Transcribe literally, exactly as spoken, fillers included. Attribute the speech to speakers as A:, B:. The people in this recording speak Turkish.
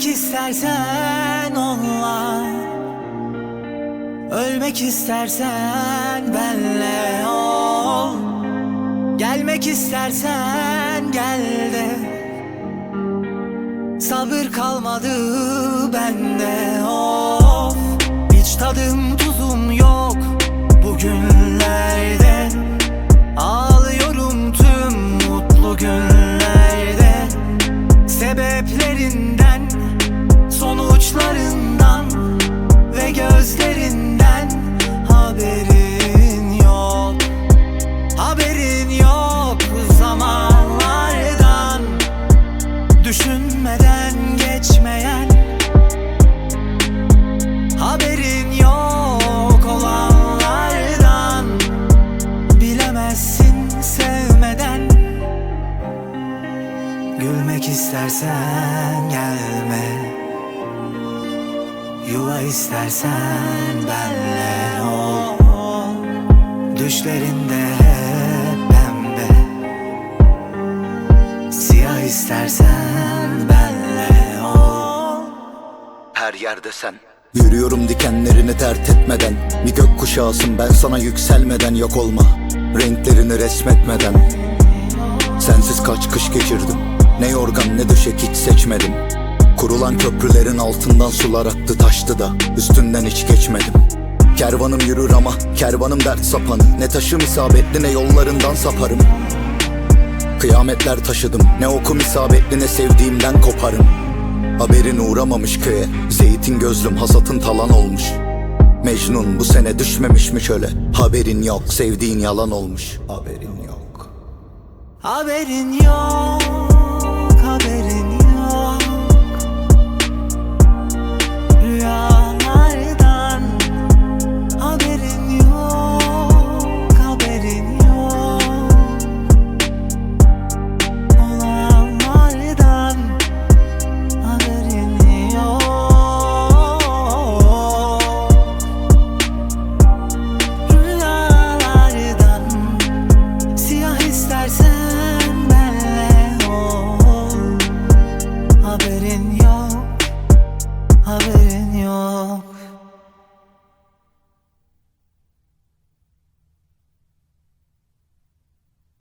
A: Gülmek istersen onunla, ölmek istersen benle ol. Gelmek istersen gel de, sabır kalmadı bende of. Hiç tadım tuzum yok bugünlerde, ağlıyorum tüm mutlu günlerde. Sebeplerinden, sonuçlarından ve gözlerinden haberin yok. Haberin yok zamanlardan, düşünmeden geçmeyen. Haberin yok olanlardan, bilemezsin sevmeden. Gülmek istersen gelme, yuva istersen benle ol. Düşlerinde hep pembe, siyah istersen benle ol.
B: Her yerde sen. Yürüyorum dikenlerini dert etmeden, bir gökkuşağısın ben sana yükselmeden. Yok olma renklerini resmetmeden. Sensiz kaç kış geçirdim, ne yorgan ne döşek hiç seçmedim. Kurulan köprülerin altından sular aktı taştı da üstünden hiç geçmedim. Kervanım yürür ama kervanım dert sapanı, ne taşım isabetli ne yollarından saparım. Kıyametler taşıdım, ne okum isabetli ne sevdiğimden koparım. Haberin uğramamış köye, zeytin gözlüm hasatın talan olmuş. Mecnun bu sene düşmemiş mi çöle, haberin yok sevdiğin yalan olmuş. Haberin yok.
A: Haberin yok, haberin